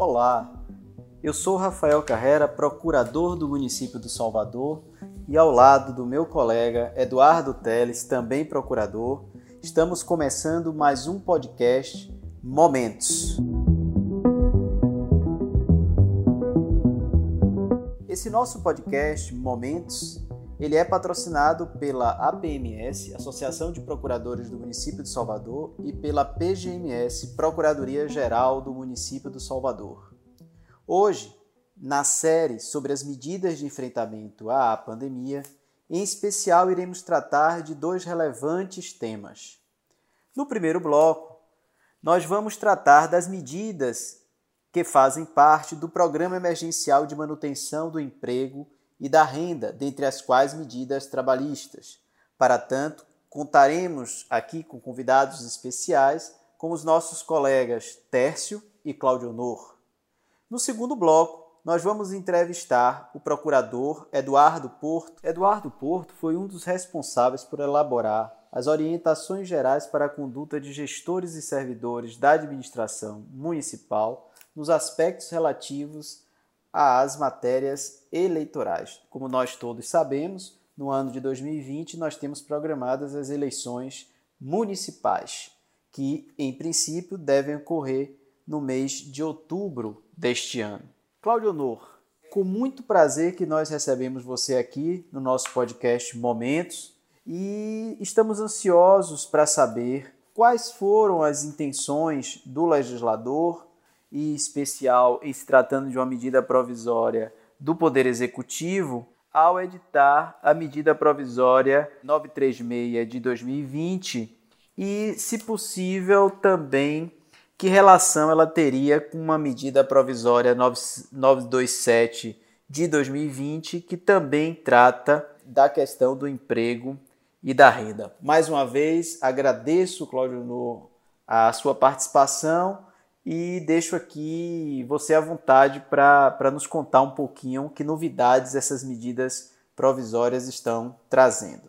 Olá, eu sou Rafael Carrera, procurador do município do Salvador, e ao lado do meu colega Eduardo Teles, também procurador, estamos começando mais um podcast Momentos. Esse nosso podcast Momentos, ele é patrocinado pela APMS, Associação de Procuradores do Município de Salvador, e pela PGMS, Procuradoria Geral do Município do Salvador. Hoje, na série sobre as medidas de enfrentamento à pandemia, em especial iremos tratar de dois relevantes temas. No primeiro bloco, nós vamos tratar das medidas que fazem parte do Programa Emergencial de Manutenção do Emprego e da Renda, dentre as quais medidas trabalhistas. Para tanto, contaremos aqui com convidados especiais, como os nossos colegas Tércio e Claudionor. No segundo bloco, nós vamos entrevistar o procurador Eduardo Porto. Eduardo Porto foi um dos responsáveis por elaborar as orientações gerais para a conduta de gestores e servidores da administração municipal nos aspectos relativos às matérias eleitorais. Como nós todos sabemos, no ano de 2020 nós temos programadas as eleições municipais, que em princípio devem ocorrer no mês de outubro deste ano. Claudionor, com muito prazer que nós recebemos você aqui no nosso podcast Momentos e estamos ansiosos para saber quais foram as intenções do legislador, e em especial em se tratando de uma medida provisória do Poder Executivo, ao editar a medida provisória 936 de 2020 e, se possível, também que relação ela teria com uma medida provisória 927 de 2020, que também trata da questão do emprego e da renda. Mais uma vez, agradeço, Claudionor, a sua participação e deixo aqui você à vontade para nos contar um pouquinho que novidades essas medidas provisórias estão trazendo.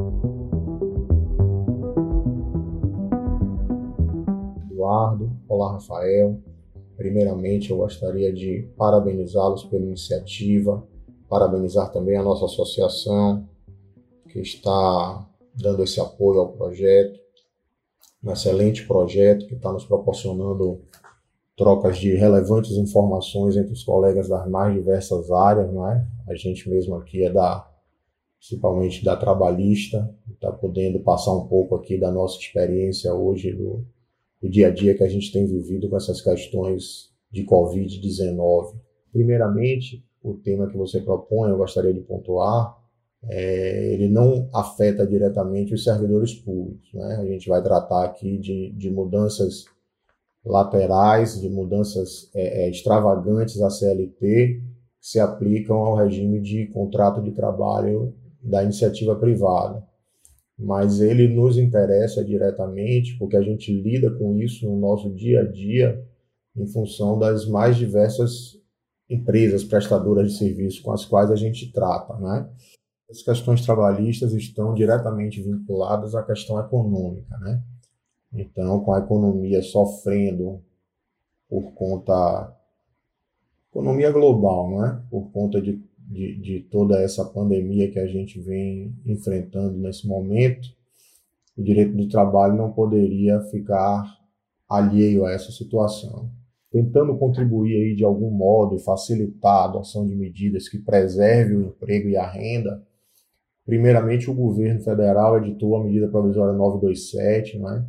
Eduardo, olá Rafael. Primeiramente eu gostaria de parabenizá-los pela iniciativa, parabenizar também a nossa associação que está dando esse apoio ao projeto, um excelente projeto que está nos proporcionando trocas de relevantes informações entre os colegas das mais diversas áreas, não é? A gente mesmo aqui principalmente da trabalhista, está podendo passar um pouco aqui da nossa experiência hoje do dia a dia que a gente tem vivido com essas questões de Covid-19. Primeiramente, o tema que você propõe, eu gostaria de pontuar, ele não afeta diretamente os servidores públicos, né? A gente vai tratar aqui de mudanças laterais, de mudanças extravagantes à CLT, que se aplicam ao regime de contrato de trabalho da iniciativa privada. Mas ele nos interessa diretamente porque a gente lida com isso no nosso dia a dia em função das mais diversas empresas prestadoras de serviço com as quais a gente trata, né? As questões trabalhistas estão diretamente vinculadas à questão econômica, né? Então, com a economia sofrendo por conta, economia global, né? Por conta de toda essa pandemia que a gente vem enfrentando nesse momento, o direito do trabalho não poderia ficar alheio a essa situação. Tentando contribuir aí de algum modo e facilitar a adoção de medidas que preservem o emprego e a renda, primeiramente o governo federal editou a medida provisória 927, né?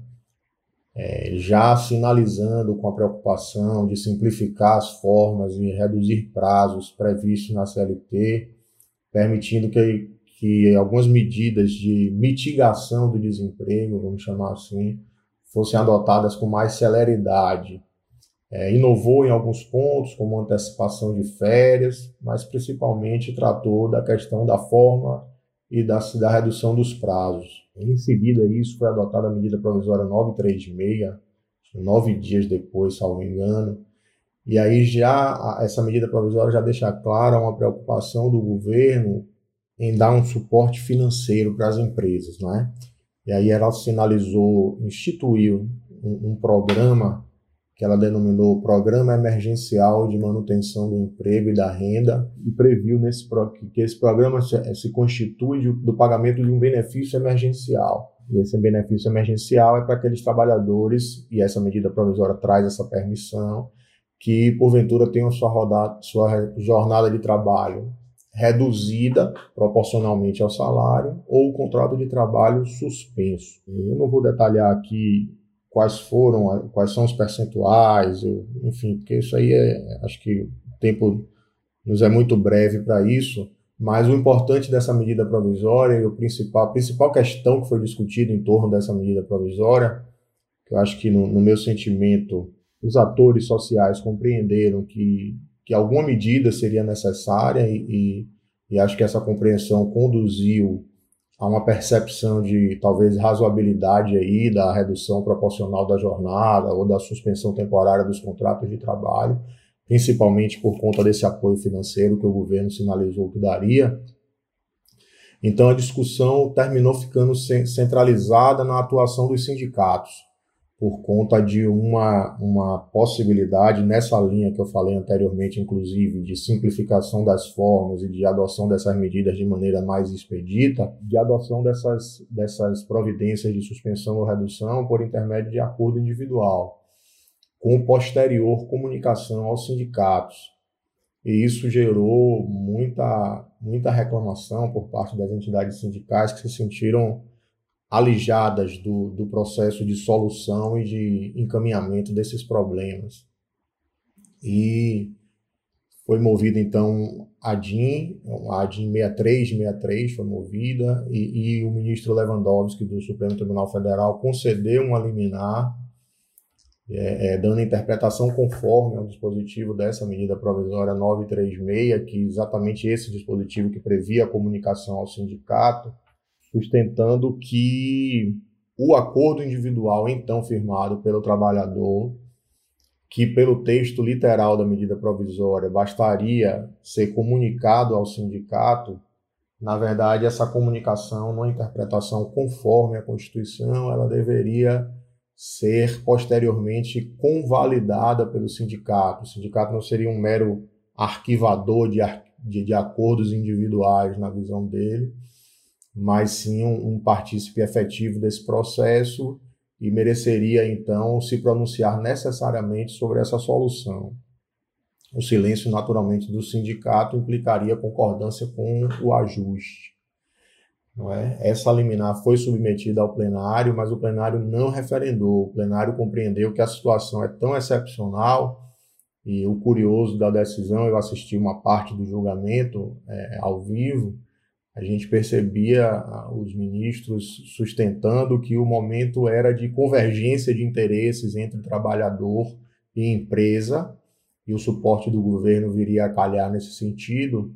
Já sinalizando com a preocupação de simplificar as formas e reduzir prazos previstos na CLT, permitindo que algumas medidas de mitigação do desemprego, vamos chamar assim, fossem adotadas com mais celeridade. Inovou em alguns pontos, como antecipação de férias, mas principalmente tratou da questão da forma e da redução dos prazos. Em seguida, isso foi adotada a medida provisória 936, 9 dias depois, salvo engano. E aí essa medida provisória já deixa clara uma preocupação do governo em dar um suporte financeiro para as empresas, não é? E aí ela sinalizou, instituiu um programa que ela denominou Programa Emergencial de Manutenção do Emprego e da Renda, e previu que esse programa se constitui do pagamento de um benefício emergencial. E esse benefício emergencial é para aqueles trabalhadores, e essa medida provisória traz essa permissão, que porventura tenham sua jornada de trabalho reduzida proporcionalmente ao salário ou o contrato de trabalho suspenso. Eu não vou detalhar aqui quais são os percentuais, enfim, porque isso aí acho que o tempo nos é muito breve para isso, mas o importante dessa medida provisória e a principal questão que foi discutida em torno dessa medida provisória, que eu acho que no meu sentimento os atores sociais compreenderam que alguma medida seria necessária e acho que essa compreensão conduziu a uma percepção de talvez razoabilidade aí da redução proporcional da jornada ou da suspensão temporária dos contratos de trabalho, principalmente por conta desse apoio financeiro que o governo sinalizou que daria. Então a discussão terminou ficando centralizada na atuação dos sindicatos, por conta de uma possibilidade nessa linha que eu falei anteriormente, inclusive, de simplificação das formas e de adoção dessas medidas de maneira mais expedita, de adoção dessas providências de suspensão ou redução por intermédio de acordo individual, com posterior comunicação aos sindicatos. E isso gerou muita reclamação por parte das entidades sindicais que se sentiram alijadas do processo de solução e de encaminhamento desses problemas. E foi movida, então, a DIN 6363 foi movida, e o ministro Lewandowski, do Supremo Tribunal Federal, concedeu uma liminar, dando interpretação conforme ao dispositivo dessa medida provisória 936, que exatamente esse dispositivo que previa a comunicação ao sindicato, sustentando que o acordo individual então firmado pelo trabalhador, que pelo texto literal da medida provisória bastaria ser comunicado ao sindicato, na verdade essa comunicação, numa interpretação conforme a Constituição, ela deveria ser posteriormente convalidada pelo sindicato. O sindicato não seria um mero arquivador de acordos individuais na visão dele, mas sim um partícipe efetivo desse processo e mereceria, então, se pronunciar necessariamente sobre essa solução. O silêncio, naturalmente, do sindicato implicaria concordância com o ajuste. Não é? Essa liminar foi submetida ao plenário, mas o plenário não referendou. O plenário compreendeu que a situação é tão excepcional, e o curioso da decisão, eu assisti uma parte do julgamento ao vivo, a gente percebia os ministros sustentando que o momento era de convergência de interesses entre trabalhador e empresa, e o suporte do governo viria a calhar nesse sentido.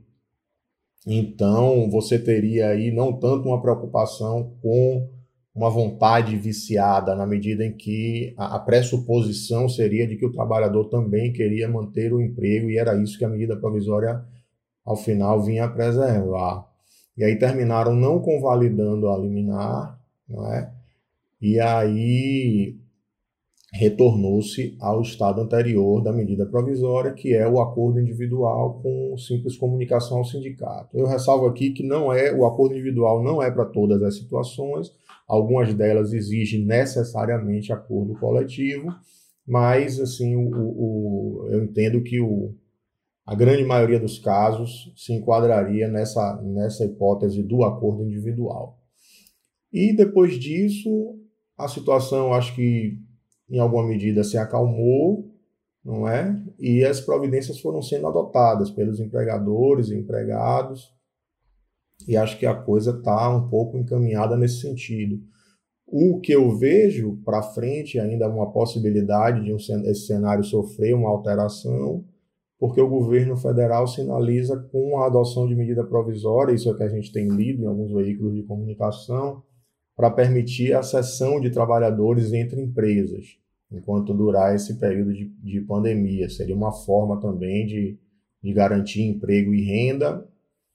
Então, você teria aí não tanto uma preocupação com uma vontade viciada, na medida em que a pressuposição seria de que o trabalhador também queria manter o emprego, e era isso que a medida provisória, ao final, vinha a preservar. E aí terminaram não convalidando a liminar, não é? E aí retornou-se ao estado anterior da medida provisória, que é o acordo individual com simples comunicação ao sindicato. Eu ressalvo aqui que o acordo individual não é para todas as situações, algumas delas exigem necessariamente acordo coletivo, mas assim, eu entendo que a grande maioria dos casos se enquadraria nessa hipótese do acordo individual. E depois disso, a situação, acho que em alguma medida se acalmou, não é? E as providências foram sendo adotadas pelos empregadores e empregados, e acho que a coisa está um pouco encaminhada nesse sentido. O que eu vejo para frente ainda é uma possibilidade de esse cenário sofrer uma alteração, porque o governo federal sinaliza com a adoção de medida provisória, isso é o que a gente tem lido em alguns veículos de comunicação, para permitir a cessão de trabalhadores entre empresas, enquanto durar esse período de pandemia. Seria uma forma também de garantir emprego e renda,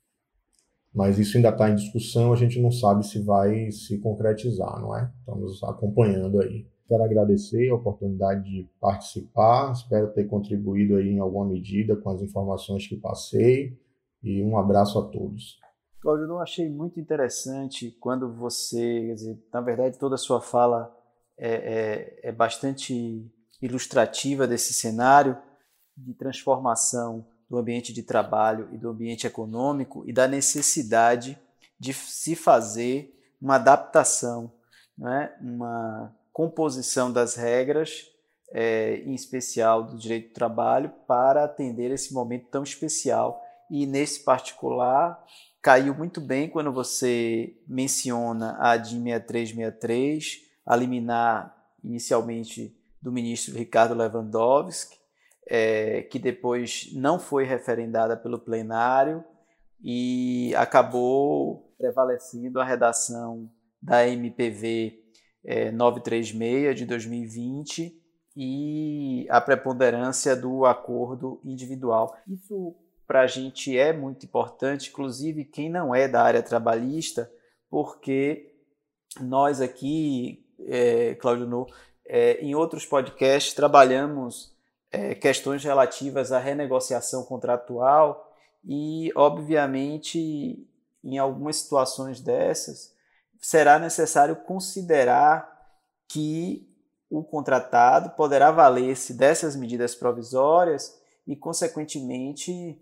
mas isso ainda está em discussão, a gente não sabe se vai se concretizar, não é? Estamos acompanhando aí. Quero agradecer a oportunidade de participar, espero ter contribuído aí em alguma medida com as informações que passei e um abraço a todos. Cláudio, eu achei muito interessante quando você, quer dizer, na verdade toda a sua fala é bastante ilustrativa desse cenário de transformação do ambiente de trabalho e do ambiente econômico e da necessidade de se fazer uma adaptação, né? Uma composição das regras, em especial do direito do trabalho, para atender esse momento tão especial. E nesse particular, caiu muito bem quando você menciona a DIN 6363, a liminar inicialmente do ministro Ricardo Lewandowski, que depois não foi referendada pelo plenário e acabou prevalecendo a redação da MPV 936 de 2020 e a preponderância do acordo individual. Isso para a gente é muito importante, inclusive quem não é da área trabalhista, porque nós aqui, Cláudio, em outros podcasts trabalhamos questões relativas à renegociação contratual e, obviamente, em algumas situações dessas, será necessário considerar que o contratado poderá valer-se dessas medidas provisórias e, consequentemente,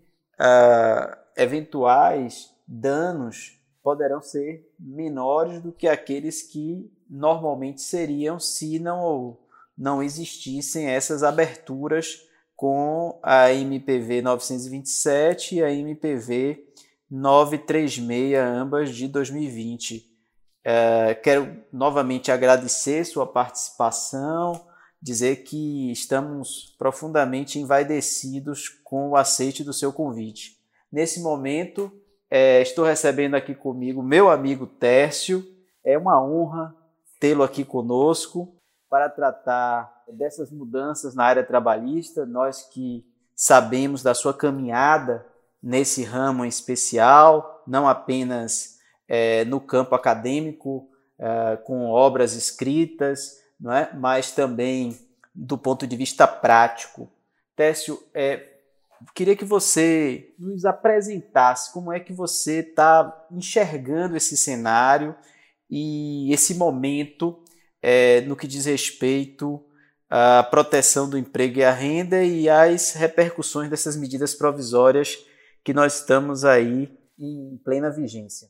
eventuais danos poderão ser menores do que aqueles que normalmente seriam se não existissem essas aberturas com a MPV 927 e a MPV 936, ambas de 2020. Quero novamente agradecer sua participação, dizer que estamos profundamente envaidecidos com o aceite do seu convite. Nesse momento, estou recebendo aqui comigo meu amigo Tércio. É uma honra tê-lo aqui conosco para tratar dessas mudanças na área trabalhista. Nós que sabemos da sua caminhada nesse ramo em especial, não apenas no campo acadêmico, com obras escritas, não é? Mas também do ponto de vista prático. Tércio, queria que você nos apresentasse como é que você está enxergando esse cenário e esse momento no que diz respeito à proteção do emprego e à renda e às repercussões dessas medidas provisórias que nós estamos aí em plena vigência.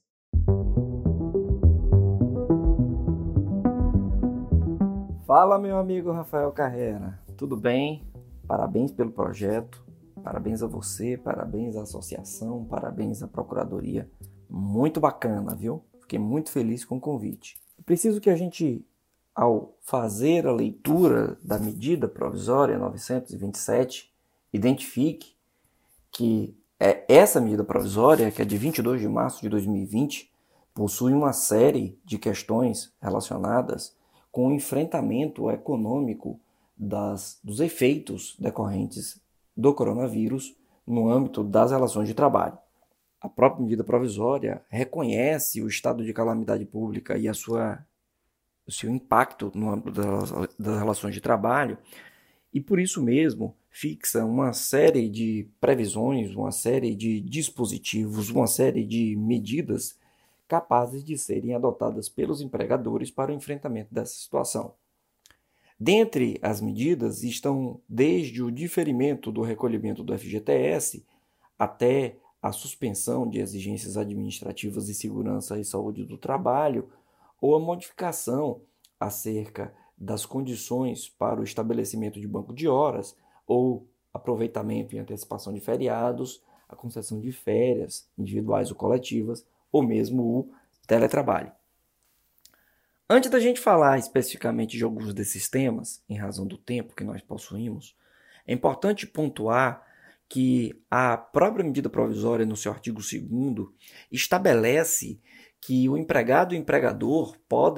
Fala, meu amigo Rafael Carrera, tudo bem? Parabéns pelo projeto, parabéns a você, parabéns à associação, parabéns à Procuradoria. Muito bacana, viu? Fiquei muito feliz com o convite. Preciso que a gente, ao fazer a leitura da medida provisória 927, identifique que essa medida provisória, que é de 22 de março de 2020, possui uma série de questões relacionadas com o enfrentamento econômico dos efeitos decorrentes do coronavírus no âmbito das relações de trabalho. A própria medida provisória reconhece o estado de calamidade pública e o seu impacto no âmbito das relações de trabalho e, por isso mesmo, fixa uma série de previsões, uma série de dispositivos, uma série de medidas capazes de serem adotadas pelos empregadores para o enfrentamento dessa situação. Dentre as medidas estão desde o diferimento do recolhimento do FGTS até a suspensão de exigências administrativas de segurança e saúde do trabalho ou a modificação acerca das condições para o estabelecimento de banco de horas ou aproveitamento e antecipação de feriados, a concessão de férias individuais ou coletivas, ou mesmo o teletrabalho. Antes da gente falar especificamente de alguns desses temas, em razão do tempo que nós possuímos, é importante pontuar que a própria medida provisória, no seu artigo 2º, estabelece que o empregado e o empregador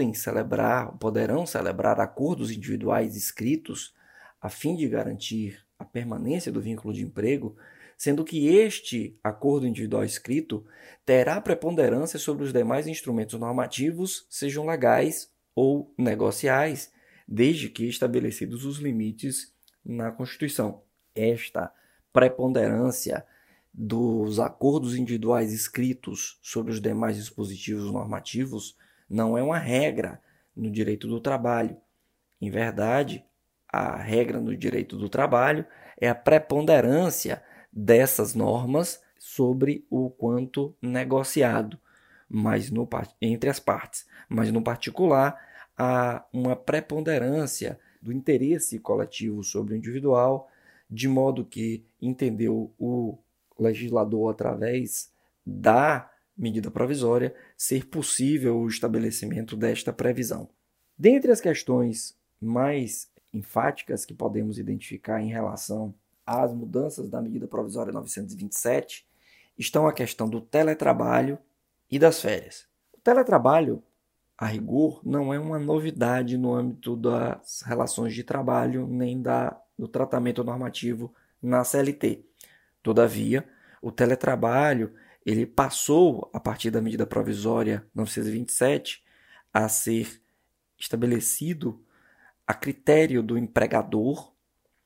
poderão celebrar acordos individuais escritos a fim de garantir a permanência do vínculo de emprego, sendo que este acordo individual escrito terá preponderância sobre os demais instrumentos normativos, sejam legais ou negociais, desde que estabelecidos os limites na Constituição. Esta preponderância dos acordos individuais escritos sobre os demais dispositivos normativos não é uma regra no direito do trabalho. Em verdade, a regra no direito do trabalho é a preponderância dessas normas sobre o quanto negociado, entre as partes. Mas, no particular, há uma preponderância do interesse coletivo sobre o individual, de modo que entendeu o legislador, através da medida provisória, ser possível o estabelecimento desta previsão. Dentre as questões mais enfáticas que podemos identificar em relação às mudanças da medida provisória 927 estão a questão do teletrabalho e das férias. O teletrabalho, a rigor, não é uma novidade no âmbito das relações de trabalho nem do tratamento normativo na CLT. Todavia, o teletrabalho ele passou, a partir da medida provisória 927, a ser estabelecido a critério do empregador,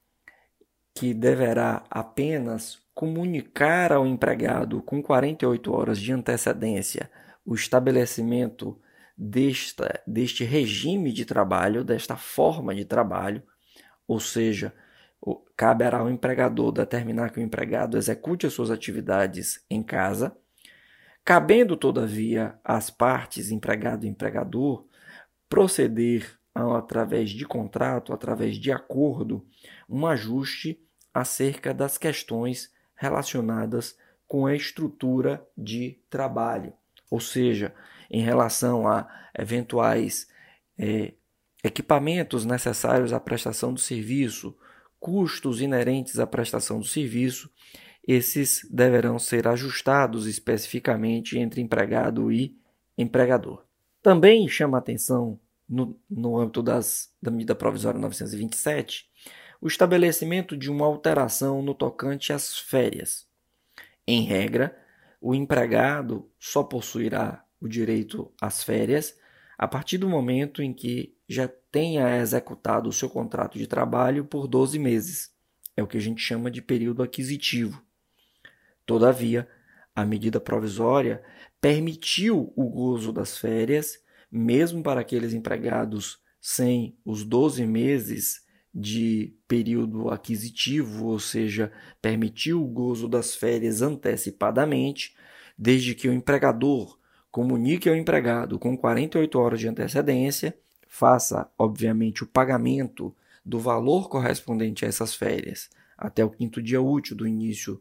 que deverá apenas comunicar ao empregado com 48 horas de antecedência o estabelecimento deste regime de trabalho, desta forma de trabalho, ou seja, caberá ao empregador determinar que o empregado execute as suas atividades em casa, cabendo, todavia, às partes, empregado e empregador, proceder, através de contrato, através de acordo, um ajuste acerca das questões relacionadas com a estrutura de trabalho, ou seja, em relação a eventuais equipamentos necessários à prestação do serviço, custos inerentes à prestação do serviço, esses deverão ser ajustados especificamente entre empregado e empregador. Também chama a atenção, no âmbito da medida provisória 927, o estabelecimento de uma alteração no tocante às férias. Em regra, o empregado só possuirá o direito às férias a partir do momento em que já tenha executado o seu contrato de trabalho por 12 meses. É o que a gente chama de período aquisitivo. Todavia, a medida provisória permitiu o gozo das férias, mesmo para aqueles empregados sem os 12 meses de período aquisitivo, ou seja, permitiu o gozo das férias antecipadamente, desde que o empregador comunique ao empregado com 48 horas de antecedência, faça, obviamente, o pagamento do valor correspondente a essas férias até o 5º dia útil do início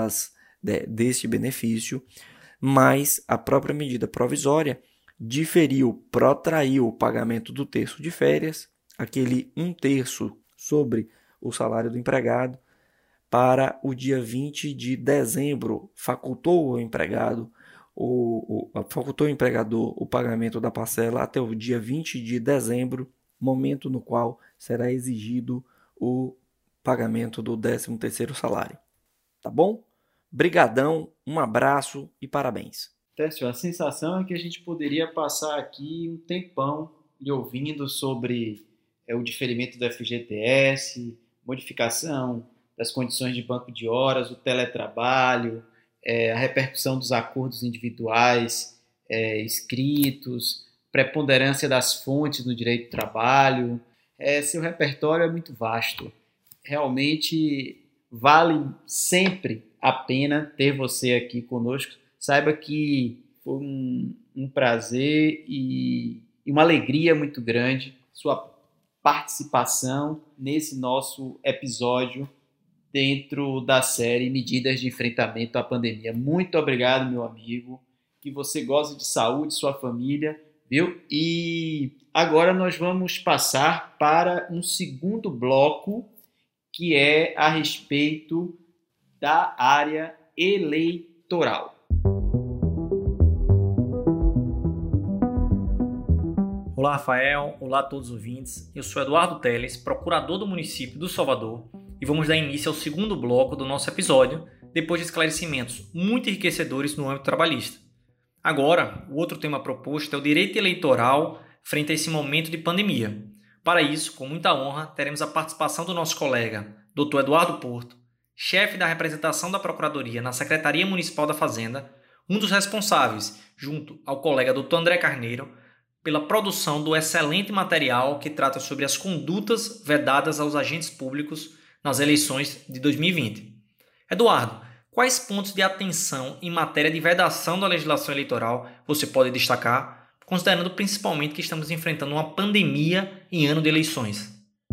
deste benefício, mas a própria medida provisória protraiu o pagamento do terço de férias, aquele 1/3 sobre o salário do empregado, para o dia 20 de dezembro, facultou o empregador o pagamento da parcela até o dia 20 de dezembro, momento no qual será exigido o pagamento do 13º salário. Tá bom? Brigadão, um abraço e parabéns. Tércio, a sensação é que a gente poderia passar aqui um tempão lhe ouvindo sobre o diferimento do FGTS, modificação das condições de banco de horas, o teletrabalho, a repercussão dos acordos individuais escritos, preponderância das fontes no direito do trabalho. Seu repertório é muito vasto. Realmente vale sempre a pena ter você aqui conosco. Saiba que foi um prazer e uma alegria muito grande sua participação nesse nosso episódio dentro da série Medidas de Enfrentamento à Pandemia. Muito obrigado, meu amigo. Que você goze de saúde, sua família, viu? E agora nós vamos passar para um segundo bloco, que é a respeito da área eleitoral. Olá, Rafael. Olá a todos os ouvintes. Eu sou Eduardo Teles, procurador do município do Salvador, e vamos dar início ao segundo bloco do nosso episódio, depois de esclarecimentos muito enriquecedores no âmbito trabalhista. Agora, o outro tema proposto é o direito eleitoral frente a esse momento de pandemia. Para isso, com muita honra, teremos a participação do nosso colega, Dr. Eduardo Porto, chefe da representação da Procuradoria na Secretaria Municipal da Fazenda, um dos responsáveis, junto ao colega Dr. André Carneiro, pela produção do excelente material que trata sobre as condutas vedadas aos agentes públicos nas eleições de 2020. Eduardo, quais pontos de atenção em matéria de vedação da legislação eleitoral você pode destacar, considerando principalmente que estamos enfrentando uma pandemia em ano de eleições?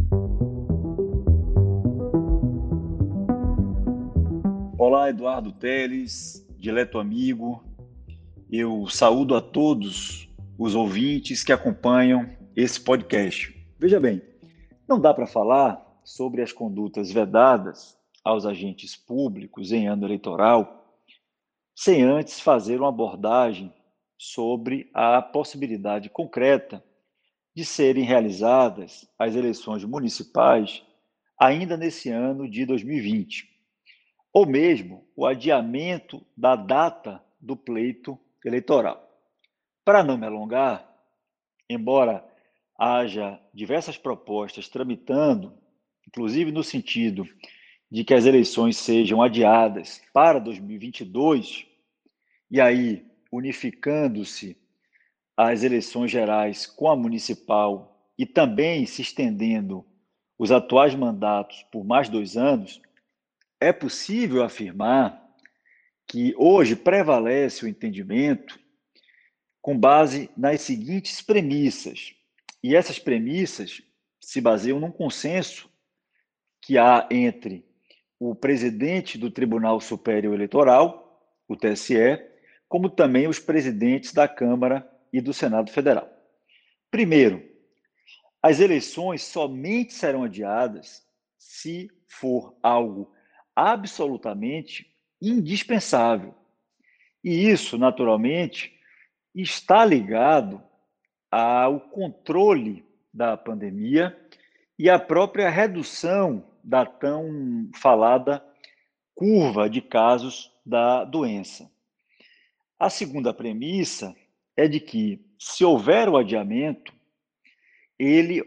Olá, Eduardo Teles, dileto amigo. Eu saúdo a todos os ouvintes que acompanham esse podcast. Veja bem, não dá para falar sobre as condutas vedadas aos agentes públicos em ano eleitoral sem antes fazer uma abordagem sobre a possibilidade concreta de serem realizadas as eleições municipais ainda nesse ano de 2020, ou mesmo o adiamento da data do pleito eleitoral. Para não me alongar, embora haja diversas propostas tramitando, inclusive no sentido de que as eleições sejam adiadas para 2022, e aí unificando-se as eleições gerais com a municipal e também se estendendo os atuais mandatos por mais 2 anos, é possível afirmar que hoje prevalece o entendimento com base nas seguintes premissas. E essas premissas se baseiam num consenso que há entre o presidente do Tribunal Superior Eleitoral, o TSE, como também os presidentes da Câmara e do Senado Federal. Primeiro, as eleições somente serão adiadas se for algo absolutamente indispensável. E isso, naturalmente, está ligado ao controle da pandemia e à própria redução da tão falada curva de casos da doença. A segunda premissa é de que, se houver o adiamento, ele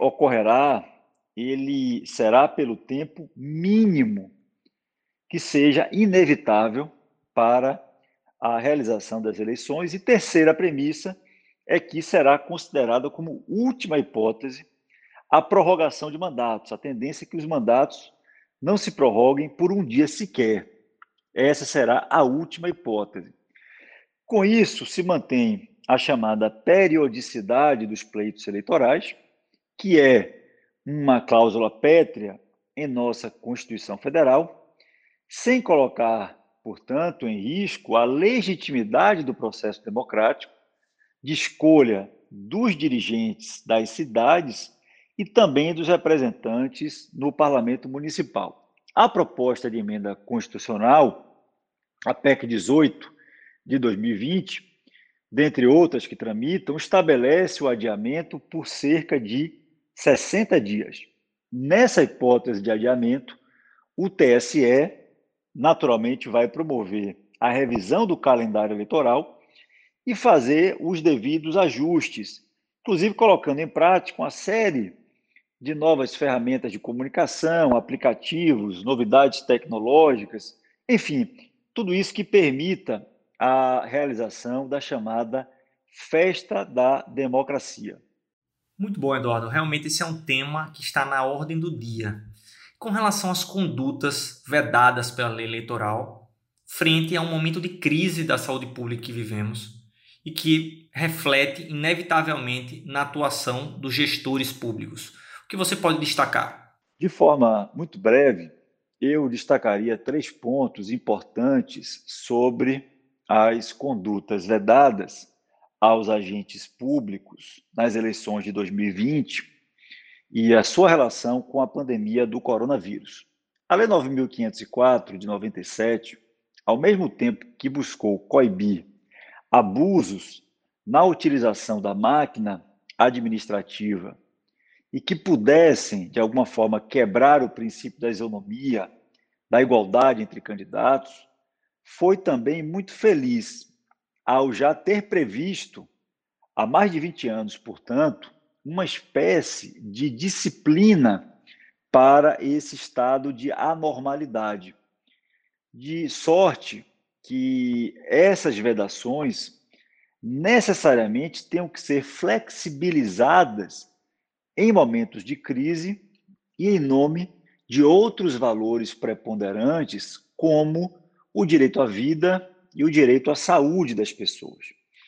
será pelo tempo mínimo que seja inevitável para a realização das eleições. E terceira premissa é que será considerada como última hipótese a prorrogação de mandatos. A tendência é que os mandatos não se prorroguem por um dia sequer. Essa será a última hipótese. Com isso, se mantém a chamada periodicidade dos pleitos eleitorais, que é uma cláusula pétrea em nossa Constituição Federal, sem colocar, portanto, em risco a legitimidade do processo democrático de escolha dos dirigentes das cidades e também dos representantes no Parlamento Municipal. A proposta de emenda constitucional, a PEC 18 de 2020, dentre outras que tramitam, estabelece o adiamento por cerca de 60 dias. Nessa hipótese de adiamento, o TSE naturalmente vai promover a revisão do calendário eleitoral e fazer os devidos ajustes, inclusive colocando em prática uma série de novas ferramentas de comunicação, aplicativos, novidades tecnológicas, enfim, tudo isso que permita a realização da chamada Festa da Democracia. Muito bom, Eduardo. Realmente esse é um tema que está na ordem do dia. Com relação às condutas vedadas pela lei eleitoral, frente a um momento de crise da saúde pública que vivemos e que reflete inevitavelmente na atuação dos gestores públicos. O que você pode destacar? De forma muito breve, eu destacaria 3 pontos importantes sobre as condutas vedadas aos agentes públicos nas eleições de 2020 e a sua relação com a pandemia do coronavírus. A Lei 9.504, de 97, ao mesmo tempo que buscou coibir abusos na utilização da máquina administrativa e que pudessem, de alguma forma, quebrar o princípio da isonomia, da igualdade entre candidatos, foi também muito feliz ao já ter previsto, há mais de 20 anos, portanto, uma espécie de disciplina para esse estado de anormalidade. De sorte que essas vedações necessariamente tenham que ser flexibilizadas em momentos de crise e em nome de outros valores preponderantes, como o direito à vida e o direito à saúde das pessoas.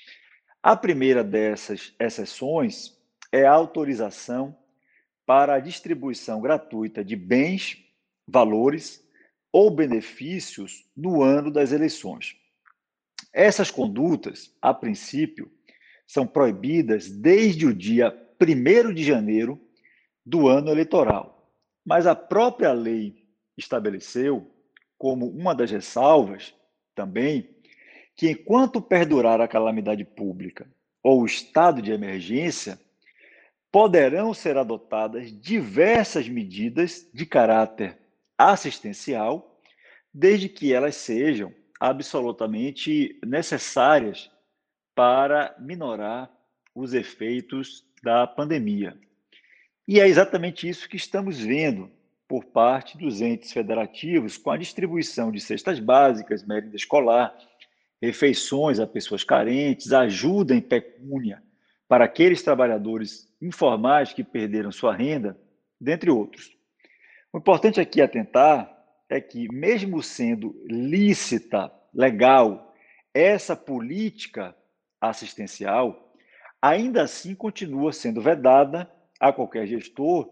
A primeira dessas exceções é a autorização para a distribuição gratuita de bens, valores ou benefícios no ano das eleições. Essas condutas, a princípio, são proibidas desde o dia 1º de janeiro do ano eleitoral. Mas a própria lei estabeleceu, como uma das ressalvas, também, que enquanto perdurar a calamidade pública ou o estado de emergência, poderão ser adotadas diversas medidas de caráter assistencial, desde que elas sejam absolutamente necessárias para minorar os efeitos da pandemia. E é exatamente isso que estamos vendo por parte dos entes federativos com a distribuição de cestas básicas, merenda escolar, refeições a pessoas carentes, ajuda em pecúnia para aqueles trabalhadores informais que perderam sua renda, dentre outros. O importante aqui atentar é que, mesmo sendo lícita, legal, essa política assistencial, ainda assim continua sendo vedada a qualquer gestor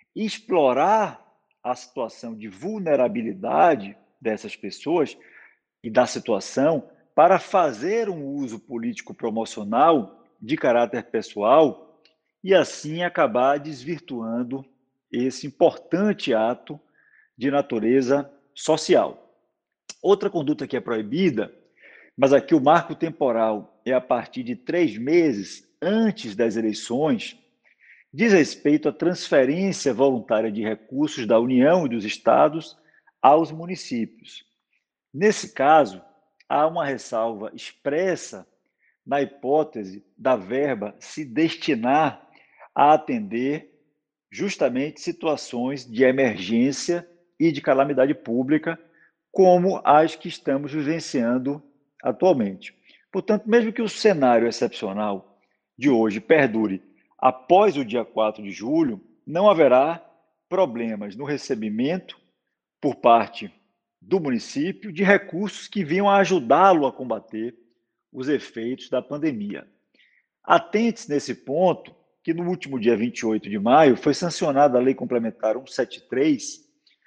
explorar a situação de vulnerabilidade dessas pessoas e da situação para fazer um uso político promocional de caráter pessoal e assim acabar desvirtuando esse importante ato de natureza social. Outra conduta que é proibida, mas aqui o marco temporal é a partir de 3 meses antes das eleições, diz respeito à transferência voluntária de recursos da União e dos estados aos municípios. Nesse caso, há uma ressalva expressa na hipótese da verba se destinar a atender justamente situações de emergência e de calamidade pública, como as que estamos vivenciando atualmente. Portanto, mesmo que o cenário excepcional de hoje perdure após o dia 4 de julho, não haverá problemas no recebimento por parte do município de recursos que venham a ajudá-lo a combater os efeitos da pandemia. Atente-se nesse ponto que no último dia 28 de maio foi sancionada a Lei Complementar 173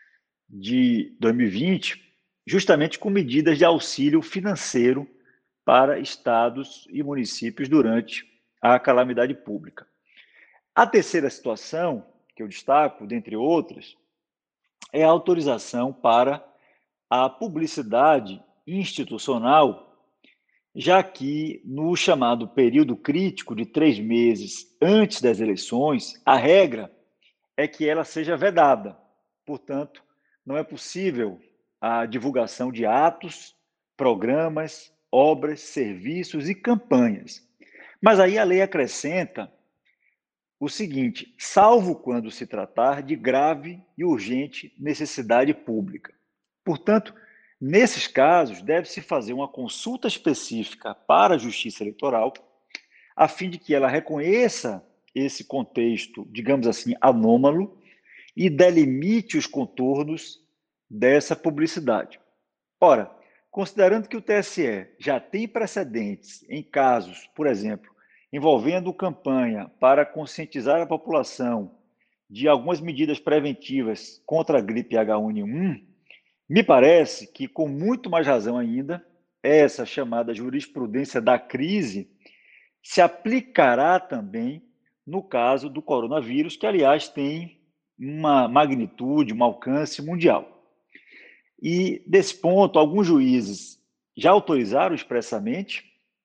de 2020, justamente com medidas de auxílio financeiro para estados e municípios durante a calamidade pública. A terceira situação que eu destaco, dentre outras, é a autorização para a publicidade institucional, já que no chamado período crítico de 3 meses antes das eleições, a regra é que ela seja vedada. Portanto, não é possível a divulgação de atos, programas, obras, serviços e campanhas. Mas aí a lei acrescenta o seguinte: salvo quando se tratar de grave e urgente necessidade pública. Portanto, nesses casos, deve-se fazer uma consulta específica para a Justiça Eleitoral, a fim de que ela reconheça esse contexto, digamos assim, anômalo e delimite os contornos dessa publicidade. Ora, considerando que o TSE já tem precedentes em casos, por exemplo, envolvendo campanha para conscientizar a população de algumas medidas preventivas contra a gripe H1N1, me parece que, com muito mais razão ainda, essa chamada jurisprudência da crise se aplicará também no caso do coronavírus, que, aliás, tem uma magnitude, um alcance mundial. E, desse ponto, alguns juízes já autorizaram expressamente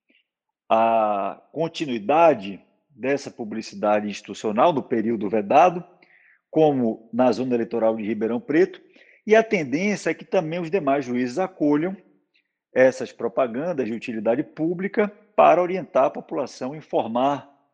a continuidade dessa publicidade institucional no período vedado, como na zona eleitoral de Ribeirão Preto, e a tendência é que também os demais juízes acolham essas propagandas de utilidade pública para orientar a população, informar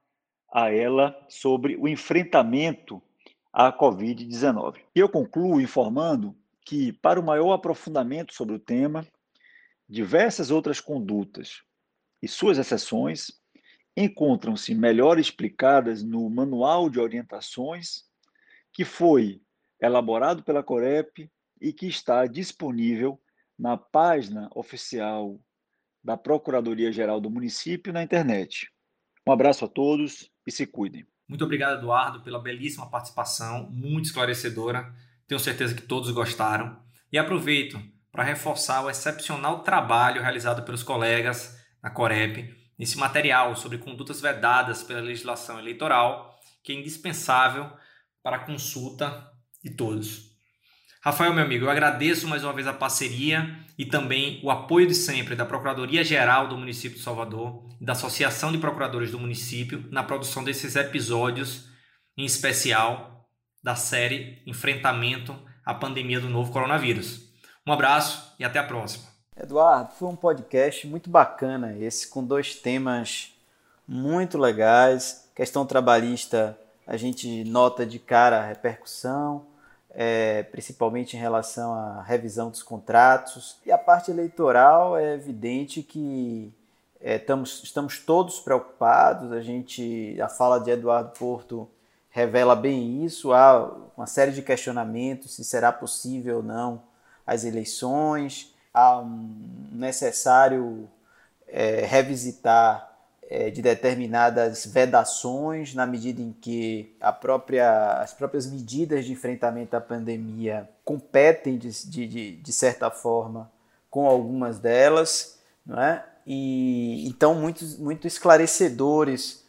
a ela sobre o enfrentamento à Covid-19. E eu concluo informando que, para o maior aprofundamento sobre o tema, diversas outras condutas e suas exceções encontram-se melhor explicadas no Manual de Orientações, que foi elaborado pela Corep e que está disponível na página oficial da Procuradoria-Geral do município na internet. Um abraço a todos e se cuidem. Muito obrigado, Eduardo, pela belíssima participação, muito esclarecedora. Tenho certeza que todos gostaram. E aproveito para reforçar o excepcional trabalho realizado pelos colegas na Corep nesse material sobre condutas vedadas pela legislação eleitoral, que é indispensável para a consulta de todos. Rafael, meu amigo, eu agradeço mais uma vez a parceria e também o apoio de sempre da Procuradoria-Geral do município de Salvador e da Associação de Procuradores do município na produção desses episódios, em especial da série Enfrentamento à Pandemia do Novo Coronavírus. Um abraço e até a próxima. Eduardo, foi um podcast muito bacana esse, com 2 temas muito legais. Questão trabalhista, a gente nota de cara a repercussão, principalmente em relação à revisão dos contratos. E a parte eleitoral, é evidente que estamos todos preocupados. A fala de Eduardo Porto revela bem isso. Há uma série de questionamentos se será possível ou não as eleições. Há um necessário revisitar de determinadas vedações, na medida em que as próprias medidas de enfrentamento à pandemia competem, de certa forma, com algumas delas, não é? E então, muito esclarecedores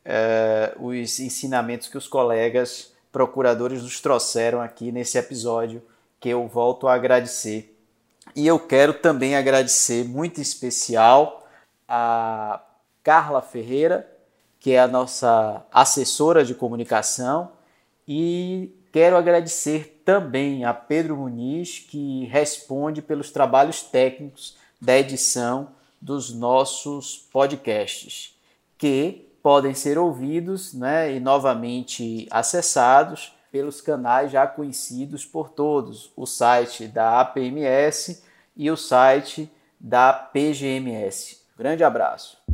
os ensinamentos que os colegas procuradores nos trouxeram aqui nesse episódio, que eu volto a agradecer. E eu quero também agradecer, muito especial, a Carla Ferreira, que é a nossa assessora de comunicação, e quero agradecer também a Pedro Muniz, que responde pelos trabalhos técnicos da edição dos nossos podcasts, que podem ser ouvidos, né, e novamente acessados pelos canais já conhecidos por todos, o site da APMS e o site da PGMS. Grande abraço.